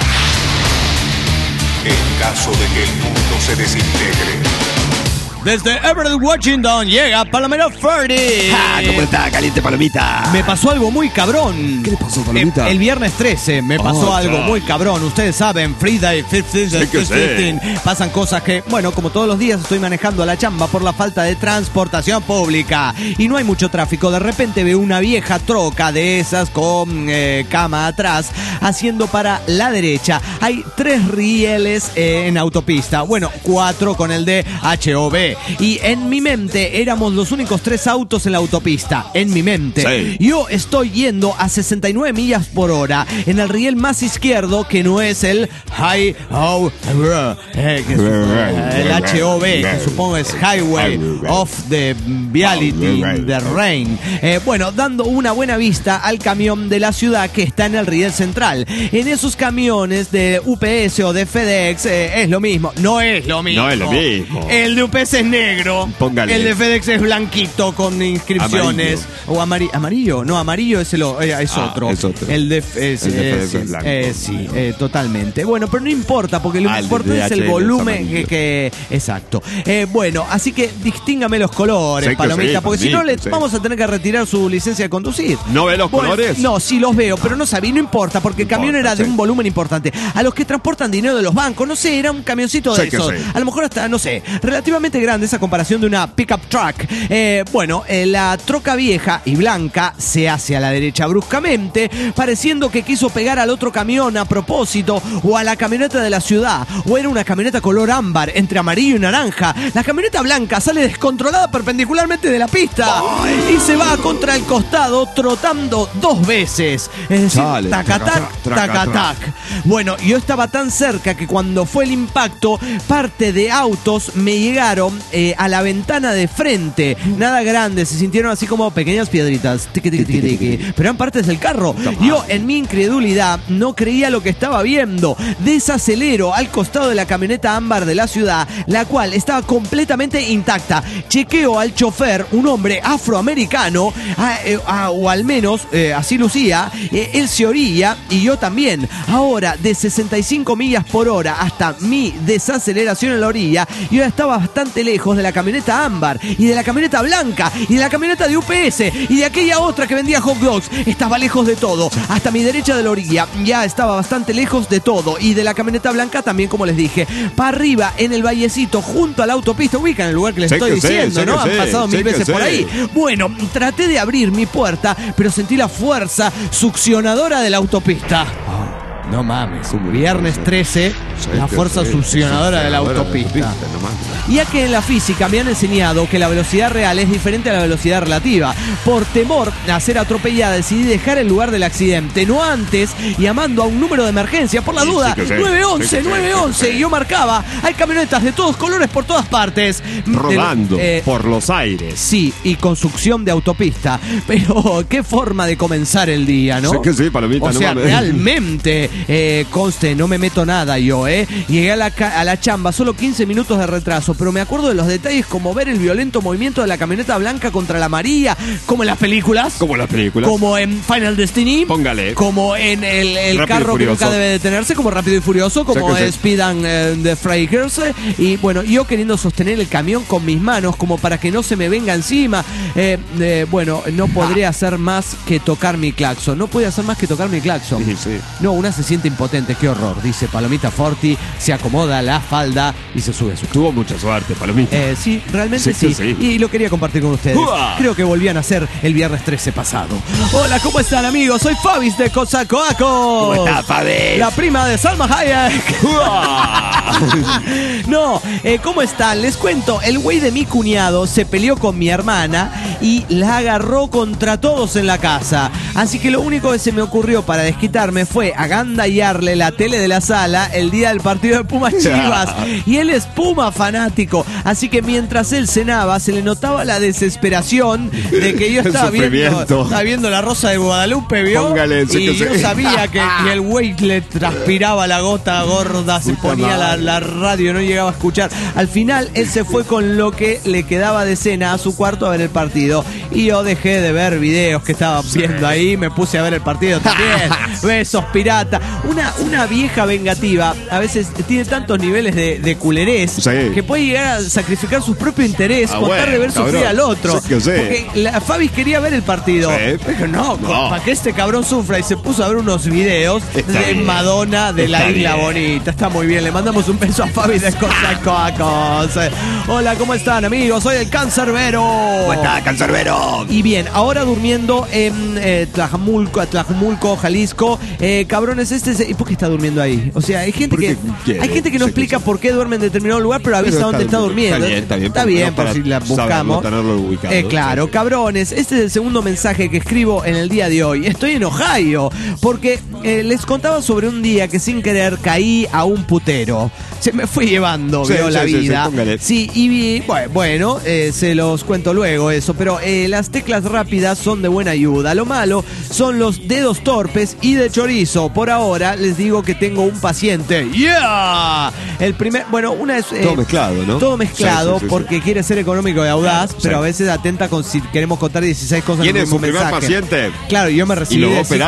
En caso de que el mundo se desintegre. Desde Everett, Washington, llega Palomero Ferdy. ¿Cómo está, caliente Palomita? Me pasó algo muy cabrón. ¿Qué le pasó, Palomita? El viernes 13 me pasó algo muy cabrón. Ustedes saben, Friday 15. Pasan cosas que, bueno, como todos los días estoy manejando a la chamba por la falta de transportación pública. Y no hay mucho tráfico. De repente veo una vieja troca de esas con cama atrás, haciendo para la derecha. Hay 3 rieles en autopista. Bueno, 4 con el de HOV. Y en mi mente éramos los únicos 3 autos en la autopista. En mi mente. Sí. Yo estoy yendo a 69 millas por hora en el riel más izquierdo, que no es el el HOV, que supongo es Highway of the Viality, the Rain. Bueno, dando una buena vista al camión de la ciudad que está en el riel central. En esos camiones de UPS o de FedEx es lo mismo. No es lo mismo. No es lo mismo. El de UPS es negro. Póngale. El de FedEx es blanquito con inscripciones. Amarillo. O amarillo. No, amarillo es otro. Es otro. El de FedEx es blanco. Sí, totalmente. Bueno, pero no importa, porque lo importante es el volumen que exacto. Bueno, así que distíngame los colores, Sí, Palomita, sí, porque si no le sí. vamos a tener que retirar su licencia de conducir. ¿No ve los colores? No, sí los veo, pero no sabía, no importa, porque el camión era de un volumen importante. A los que transportan dinero de los bancos, no sé, era un camioncito de esos. A lo mejor hasta, no sé, relativamente grande esa comparación de una pickup truck. Bueno, la troca vieja y blanca se hace a la derecha bruscamente, pareciendo que quiso pegar al otro camión a propósito, o a la camioneta de la ciudad, o era una camioneta color ámbar, entre amarillo y naranja. La camioneta blanca sale descontrolada perpendicularmente de la pista y se va contra el costado trotando 2 veces. Es decir, tac-tac, tac-tac. Bueno, yo estaba tan cerca que cuando fue el impacto, parte de autos me llegaron a la ventana de frente. Nada grande, se sintieron así como pequeñas piedritas. Tiqui, tiqui, tiqui, tiqui. Pero eran partes del carro. Yo, en mi incredulidad, no creía lo que estaba viendo. Desacelero al costado de la camioneta ámbar de la ciudad, la cual estaba completamente intacta. Chequeo al chofer, un hombre afroamericano, o al menos así lucía. Él se orilla y yo también. Ahora, de 65 millas por hora hasta mi desaceleración en la orilla, yo ya estaba bastante lejos de la camioneta ámbar, y de la camioneta blanca, y de la camioneta de UPS, y de aquella otra que vendía hot dogs. Estaba lejos de todo. Hasta mi derecha de la orilla ya estaba bastante lejos de todo, y de la camioneta blanca también, como les dije. Para arriba, en el vallecito, junto a la autopista, ubican el lugar que les estoy diciendo, ¿no? Han pasado 1000 veces por ahí. Bueno, traté de abrir mi puerta, pero sentí la fuerza succionadora de la autopista. No mames, viernes 13, la fuerza succionadora de la autopista. Ya que en la física me han enseñado que la velocidad real es diferente a la velocidad relativa. Por temor a ser atropellada, decidí dejar el lugar del accidente, no antes llamando a un número de emergencia, por la duda, 911, 911. Y yo marcaba, hay camionetas de todos colores por todas partes. Rodando por los aires. Sí, y construcción de autopista. Pero qué forma de comenzar el día, ¿no? Sé que sí, palomita. O sea, realmente, conste, no me meto nada yo, Llegué a la chamba, solo 15 minutos de retraso, pero me acuerdo de los detalles como ver el violento movimiento de la camioneta blanca contra la amarilla, como en las películas. Como en las películas. Como en Final Destiny. Póngale. Como en el carro que nunca debe detenerse, como Rápido y Furioso, como Speed and the Freakers. Y bueno, yo queriendo sostener el camión con mis manos, como para que no se me venga encima. Bueno, no podría hacer más que tocar mi claxon. No podía hacer más que tocar mi claxon. Sí. No, una se siente impotente, qué horror, dice Palomita Forti, se acomoda la falda y se sube a su cama. Tuvo mucha suerte, Palomita. Sí, realmente sí. Y lo quería compartir con ustedes. Creo que volvían a ser el viernes 13 pasado. Hola, ¿cómo están, amigos? Soy Fabis de Cosacoaco. ¿Cómo está, Fabis? La prima de Salma Hayek. No, ¿cómo están? Les cuento, el güey de mi cuñado se peleó con mi hermana y la agarró contra todos en la casa. Así que lo único que se me ocurrió para desquitarme fue agandallarle la tele de la sala el día del partido de Pumas Chivas. Y él es Puma fanático. Así que mientras él cenaba, se le notaba la desesperación de que yo estaba viendo La Rosa de Guadalupe, ¿vio? Póngale, y yo sabía que el güey le transpiraba la gota gorda, se ponía la radio, no llegaba a escuchar. Al final, él se fue con lo que le quedaba de cena a su cuarto a ver el partido. Y yo dejé de ver videos que estaba viendo ahí, me puse a ver el partido también. Besos, pirata. Una vieja vengativa a veces tiene tantos niveles de culerés que puede llegar a sacrificar su propio interés con tal de ver sufrir al otro. Porque la Fabis quería ver el partido. Pero no, para que este cabrón sufra, y se puso a ver unos videos de Madonna de la Isla Bonita. Está muy bien, le mandamos un beso a Fabis de Cosacoacos. Hola, ¿cómo están, amigos? Soy el Cancerbero. ¿Cómo está, Cancerbero? Y bien, ahora durmiendo en Tlajumulco, Jalisco. Cabrones, ¿y por qué está durmiendo ahí? O sea, hay gente que no explica por qué duerme en determinado lugar, pero avisa dónde está durmiendo. Está bien, por si la buscamos. Claro, cabrones, este es el segundo mensaje que escribo en el día de hoy. Estoy en Ohio, porque les contaba sobre un día que sin querer caí a un putero. Se me fue llevando, la vida. Sí, y vi, bueno, se los cuento luego eso, pero las teclas rápidas son de buena ayuda. Lo malo son los dedos torpes y de chorizo. Por ahora les digo que tengo un paciente. ¡Yeah! El primer, una es... todo mezclado, ¿no? Todo mezcado, porque quiere ser económico y audaz, pero a veces atenta con si queremos contar 16 cosas en un mismo mensaje. ¿Quién es su primer paciente? Claro, yo me recibí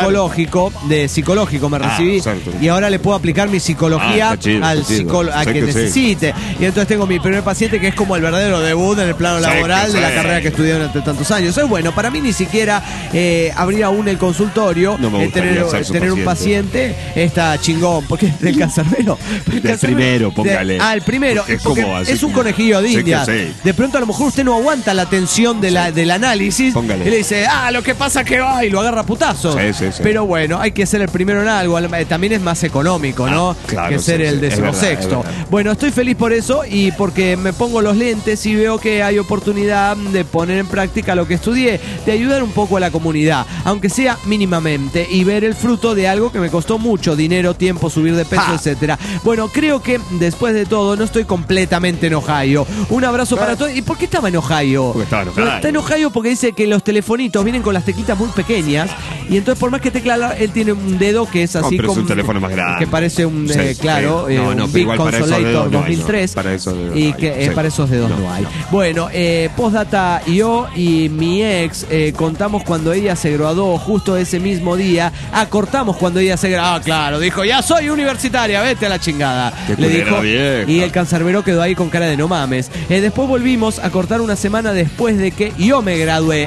de psicológico me recibí, y ahora le puedo aplicar mi psicología al psicólogo a quien necesite. Y entonces tengo mi primer paciente, que es como el verdadero debut en el plano laboral de la carrera que estudié durante tantos años. Es bueno, para mí ni siquiera abrir aún el consultorio, tener un paciente está chingón, porque es del Cancerbero. El primero, póngale. El primero, es un conejillo de India. De pronto a lo mejor usted no aguanta la tensión del análisis, póngale. Y le dice, lo que pasa que va, y lo agarra a putazos. Pero bueno, hay que ser el primero en algo. También es más económico, ¿no? Claro, que ser el decimosexto. Bueno, estoy feliz por eso, y porque me pongo los lentes y veo que hay oportunidad de poner en práctica lo que estudié, de ayudar un poco a la comunidad, aunque sea mínimamente, y ver el fruto de algo que me costó mucho dinero, tiempo, subir de peso, etcétera. Bueno, creo que después de todo no estoy completamente en Ohio. Un abrazo para todos. ¿Y por qué estaba en Ohio? Porque estaba en Ohio. Está en Ohio porque dice que los telefonitos vienen con las teclitas muy pequeñas, y entonces por más que tecla, él tiene un dedo que es así como es un teléfono más grande, que parece un un Big Consolator 2003, y que para esos dedos no hay. Bueno, postdata, yo y mi ex contamos cuando ella se graduó, justo ese mismo día. Cortamos cuando ella se graduó. Claro, dijo, ya soy universitaria, vete a la chingada. Le dijo, y el Cancerbero quedó ahí con cara de no mames. Después volvimos a cortar una semana después de que yo me gradué.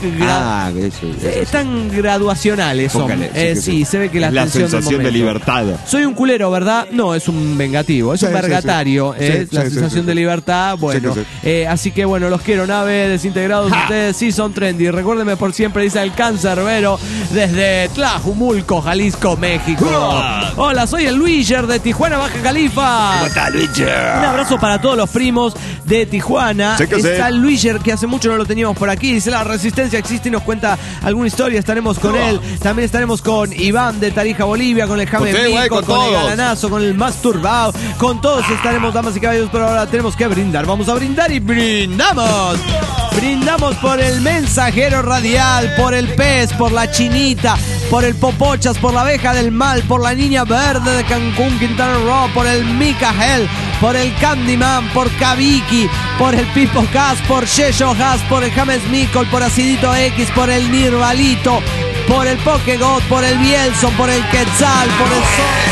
Están graduacionales son. Sí, se ve que la sensación de libertad. Soy un culero, ¿verdad? No, es un vengativo, es un vergatario. La sensación de libertad, bueno. Así que bueno, los quiero, nave, desintegrados ustedes. ustedes sí son trendy. Recuérdenme por siempre, dice el Cancerbero desde Tlajumulco, Jalisco, México. Hola, soy el Luiger de Tijuana, Baja Califa. ¿Cómo está, Luiger? Un abrazo para todos los primos de Tijuana. Sí que Está sí. el Luiger, que hace mucho no lo teníamos por aquí. Dice, la resistencia existe y nos cuenta alguna historia. Estaremos con él. También estaremos con Iván de Tarija, Bolivia, con el Jaime Sí, güey, Mico, con con el todos. Galanazo, con el Masturbao. Con todos estaremos, damas y caballeros, pero ahora tenemos que brindar. Vamos a brindar y brindamos. Brindamos por el mensajero radial, por el pez, por la chinita, por el popochas, por la abeja del mal, por la niña verde de Cancún, Quintana Roo, por el Mikael, por el Candyman, por Kabiki, por el Pipo Cas, por Yeyo Has, por el James Mikol, por Acidito X, por el Nirvalito, por el Pokegod, por el Bielson, por el Quetzal, por el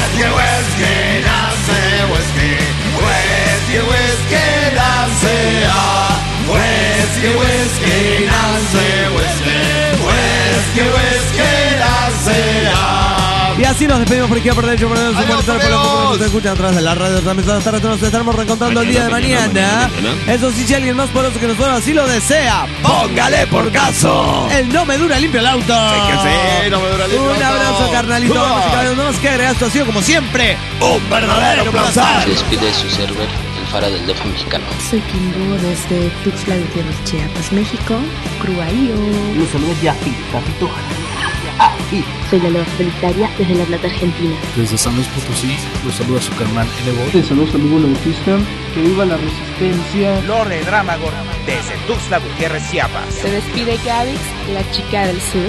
Y así nos despedimos por aquí por derecho, por derecho, por derecho, nos escuchan a través de la radio. También nos estaremos reencontrando el día de mañana. Eso sí, si alguien más poderoso que nosotros así lo desea, póngale por caso. El no me dura limpio el auto. Sí, no me dura limpio Un el abrazo, auto. carnalito. Vamos a caballeros, no nos queda agregar. Esto ha sido como siempre un verdadero placer. Se despide de su server, el Fara del DF mexicano. Soy Kimbo desde Tuxtla Gutiérrez, Chiapas, México. Cruaío. Los saludos de Afi, Capito. Soy la Loba Solitaria desde La Plata, Argentina. Desde San Luis Potosí, los saluda su carnal Evo. Te saludos a Lugo Bautista. Que viva la resistencia. Lore Dramagor desde Tuxtla Gutiérrez, Chiapas. Se despide Gavix, la chica del sur.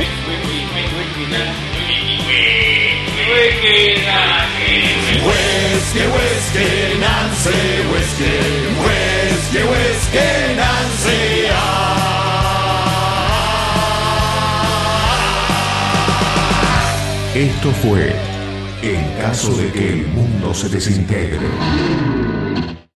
Esto fue En caso de que el mundo se desintegre.